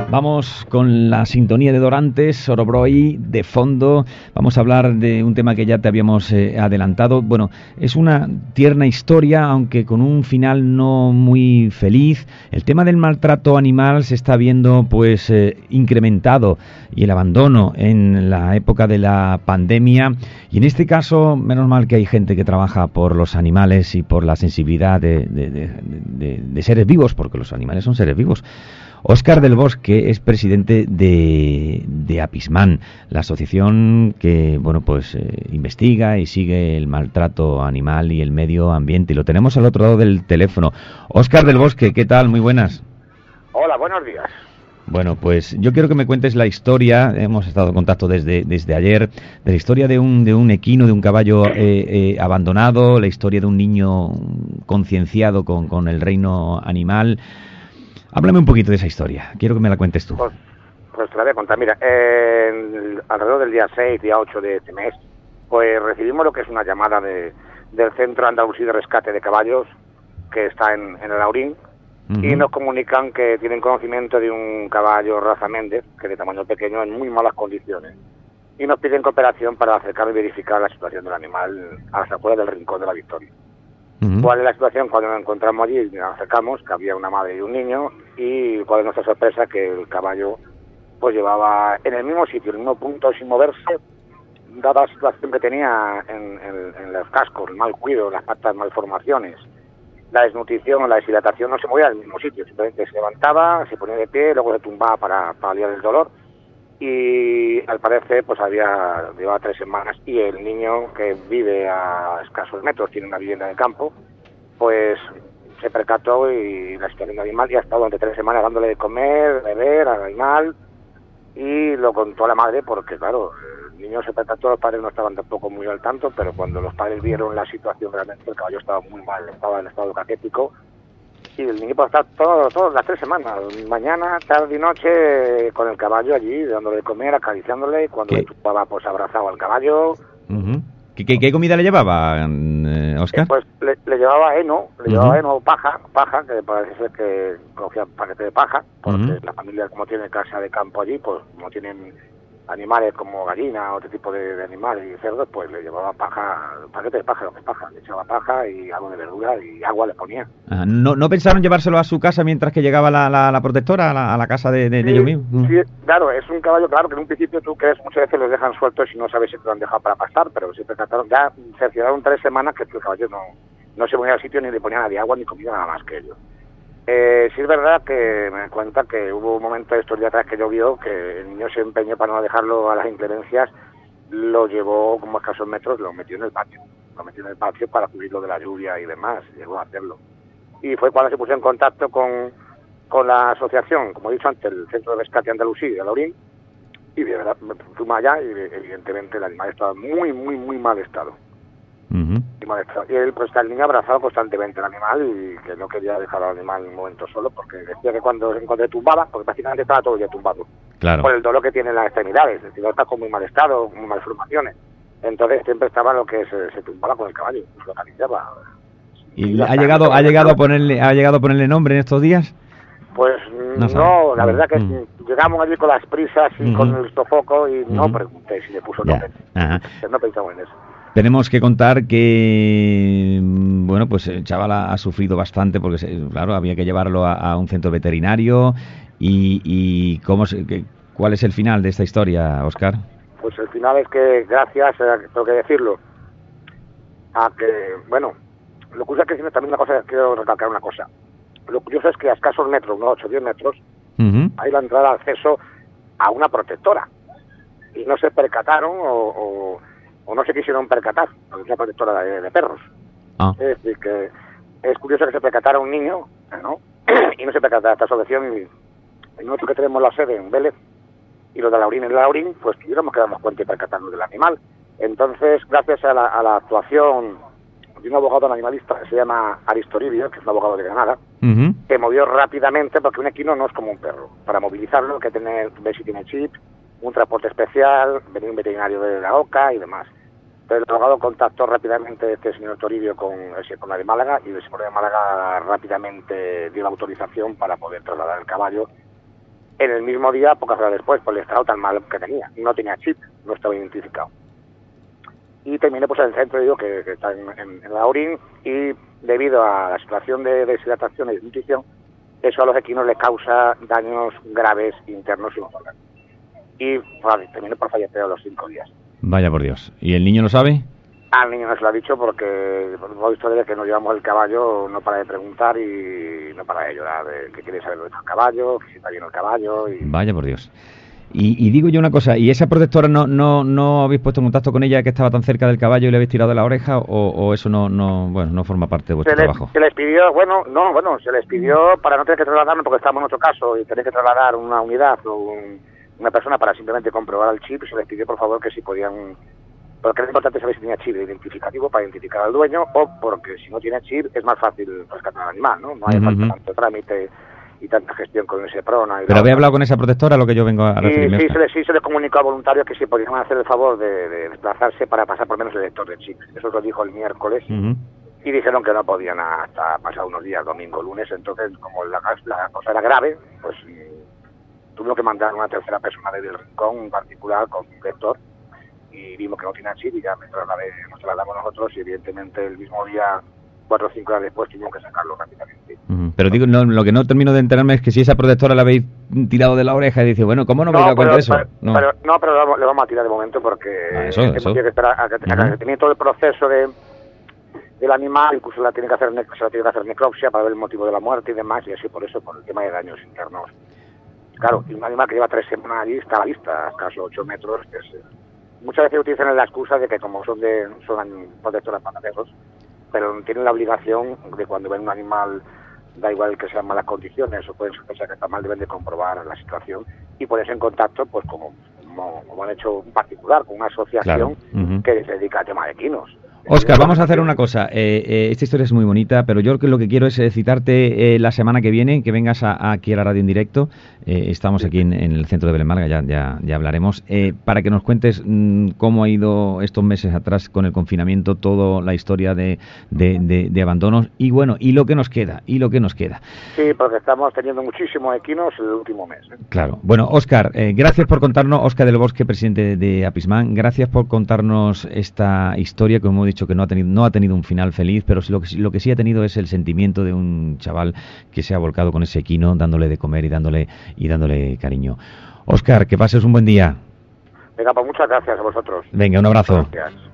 Vamos con la sintonía de Dorantes, Orobroi, de fondo. Vamos a hablar de un tema que ya te habíamos adelantado. Bueno, es una tierna historia, aunque con un final no muy feliz. El tema del maltrato animal se está viendo pues incrementado, y el abandono en la época de la pandemia. Y en este caso, menos mal que hay gente que trabaja por los animales y por la sensibilidad de seres vivos, porque los animales son seres vivos. Óscar del Bosque es presidente de Apisman, la asociación que investiga y sigue el maltrato animal y el medio ambiente. Y lo tenemos al otro lado del teléfono. Óscar del Bosque, ¿qué tal? Muy buenas. Hola, buenos días. Bueno, pues yo quiero que me cuentes la historia. Hemos estado en contacto desde ayer, de la historia de un equino, de un caballo abandonado, la historia de un niño concienciado con el reino animal. Háblame un poquito de esa historia, quiero que me la cuentes tú. Pues te la voy a contar. Mira, alrededor del día 6, día 8 de este mes, pues recibimos lo que es una llamada del Centro Andalusí de Rescate de Caballos, que está en el Laurín, y nos comunican que tienen conocimiento de un caballo raza Méndez, que de tamaño pequeño, en muy malas condiciones, y nos piden cooperación para acercar y verificar la situación del animal a las afueras del Rincón de la Victoria. ¿Cuál es la situación? Cuando nos encontramos allí, nos acercamos, que había una madre y un niño, y cuál es nuestra sorpresa, que el caballo pues llevaba en el mismo sitio, en el mismo punto, sin moverse, dada la situación que tenía en los cascos, el mal cuido, las patas, malformaciones, la desnutrición, la deshidratación, no se movía en el mismo sitio, simplemente se levantaba, se ponía de pie, luego se tumbaba para aliviar el dolor, y al parecer pues llevaba 3 semanas, y el niño, que vive a escasos metros, tiene una vivienda en el campo, pues se percató, y la situación del animal, y ha estado durante 3 semanas dándole de comer, beber al animal, y lo contó a la madre porque claro, el niño se percató, los padres no estaban tampoco muy al tanto, pero cuando los padres vieron la situación, realmente el caballo estaba muy mal, estaba en estado caquético. Sí, el niño puede estar todas las 3 semanas, mañana, tarde y noche, con el caballo allí, dándole de comer, acariciándole, y cuando le tumbaba, pues abrazaba al caballo. ¿Qué comida le llevaba, Óscar? Pues le llevaba heno, paja, que parece ser que cogía paquete de paja, porque la familia, como tiene casa de campo allí, pues como tienen animales como gallina, otro tipo de animales y cerdos, pues le llevaba paja, paquete de paja, lo que es paja, le echaba paja y algo de verdura y agua le ponía. ¿No pensaron llevárselo a su casa mientras que llegaba la protectora a la casa de ellos mismos? Sí, claro, es un caballo, claro, que en un principio tú crees, muchas veces los dejan sueltos y no sabes si te lo han dejado para pastar, pero se percataron, ya cercioraron 3 semanas que el caballo no se ponía al sitio, ni le ponía nada de agua ni comida, nada más que ellos. Sí es verdad que me cuenta que hubo un momento de estos días atrás que llovió, que el niño se empeñó para no dejarlo a las inclemencias, lo llevó como a escasos metros, lo metió en el patio para cubrirlo de la lluvia y demás, llegó a hacerlo. Y fue cuando se puso en contacto con la asociación, como he dicho antes, el Centro de Rescate Andalusí de Laurín, y de verdad fuimos allá y evidentemente el animal estaba muy, muy, muy mal estado. Y él, pues está el niño abrazado constantemente al animal, y que no quería dejar al animal en un momento solo, porque decía que cuando se tumbaba, porque prácticamente estaba todo el día tumbado, claro, por el dolor que tiene en las extremidades, es decir, está con muy mal estado, con malformaciones, entonces siempre estaba lo que se tumbaba con el caballo, lo acariciaba. ¿Y ha llegado a ponerle nombre en estos días? Pues no, la verdad que llegamos allí con las prisas y con el sofoco, y no pregunté si le puso nombre. No pensamos en eso. Tenemos que contar que, pues el chaval ha sufrido bastante, porque claro, había que llevarlo a un centro veterinario. ¿Y cuál es el final de esta historia, Óscar? Pues el final es que, gracias, tengo que decirlo, a que, lo curioso es que también quiero recalcar una cosa. Lo curioso es que a escasos metros, unos 8 o 10 metros, hay la entrada, acceso a una protectora. Y no se percataron o no se quisieron percatar, porque es una protectora de perros. Es decir, que es curioso que se percatara un niño, ¿no? Y no se percatara esta asociación, y nosotros que tenemos la sede en Vélez, y los de Laurín en Laurín, pues tuviéramos que darnos cuenta y percatarnos del animal. Entonces, gracias a la actuación de un abogado animalista que se llama Aristoribio, que es un abogado de Granada, que movió rápidamente, porque un equino no es como un perro. Para movilizarlo hay que ver si tiene chip, un transporte especial, venir un veterinario de la OCA y demás. Entonces el abogado contactó rápidamente este señor Toribio con la de Málaga, y el señor de Málaga rápidamente dio la autorización para poder trasladar el caballo En el mismo día, pocas horas después, por el estado tan mal que tenía. No tenía chip, no estaba identificado. Y terminé pues en el centro, digo, que está en la Aurín, y debido a la situación de deshidratación y desnutrición, eso a los equinos les causa daños graves internos y musculares. Y terminé por fallecer a los 5 días. Vaya por Dios. ¿Y el niño lo sabe? Al niño no se lo ha dicho porque hemos visto desde que nos llevamos el caballo, no para de preguntar y no para de llorar, que quiere saber dónde está el caballo, que si está bien el caballo. Vaya por Dios. Y digo yo una cosa, ¿y esa protectora no habéis puesto en contacto con ella, que estaba tan cerca del caballo, y le habéis tirado de la oreja, o eso no forma parte de vuestro trabajo? Se les pidió, se les pidió para no tener que trasladarnos, porque estamos en otro caso y tener que trasladar una unidad o una persona para simplemente comprobar el chip, se les pidió por favor que si podían, porque es importante saber si tenía chip identificativo para identificar al dueño, o porque si no tiene chip es más fácil rescatar al animal, ¿no? No hay falta tanto trámite y tanta gestión con ese PRONA. ¿Pero había hablado con esa protectora, lo que yo vengo a referirme? Sí, se les comunicó a voluntarios que si podían hacer el favor de desplazarse para pasar por lo menos el lector de chip. Eso lo dijo el miércoles y dijeron que no podían hasta pasar unos días, domingo, lunes. Entonces, como la cosa era grave, pues tuvimos que mandar a una tercera persona desde el rincón, un particular con un lector, y vimos que no tenía chip y ya nos trasladamos nosotros, y evidentemente el mismo día, 4 o 5 horas después, tuvimos que sacarlo rápidamente. Pero digo, lo que no termino de enterarme es que si esa protectora la habéis tirado de la oreja y dice, bueno, ¿cómo no me he dado cuenta de eso? Pero le vamos a tirar de momento porque eso. Tiene que esperar a que termine todo el proceso del animal, incluso se la tiene que hacer necropsia para ver el motivo de la muerte y demás, y así por eso, por el tema de daños internos. Claro, y un animal que lleva 3 semanas allí está a la vista, a escasos 8 metros, que muchas veces utilizan la excusa de que como son protectoras para perros, pero tienen la obligación de cuando ven un animal, da igual que sean malas condiciones o pueden sospechar que está mal, deben de comprobar la situación y ponerse en contacto, pues como han hecho un particular, con una asociación que se dedica al tema de equinos. Óscar, vamos a hacer una cosa. Esta historia es muy bonita, pero yo lo que quiero es citarte la semana que viene, que vengas aquí a la radio en directo. Estamos aquí en el centro de Belén Málaga, ya hablaremos, para que nos cuentes cómo ha ido estos meses atrás con el confinamiento, toda la historia de abandonos y bueno, y lo que nos queda. Sí, porque estamos teniendo muchísimos equinos el último mes. Claro. Bueno, Óscar, gracias por contarnos, Óscar del Bosque, presidente de Apisman, gracias por contarnos esta historia, como hemos dicho, que no ha tenido un final feliz, pero lo que sí ha tenido es el sentimiento de un chaval que se ha volcado con ese equino, dándole de comer y dándole cariño. Óscar, que pases un buen día. Venga, pues muchas gracias a vosotros. Venga, un abrazo. Gracias.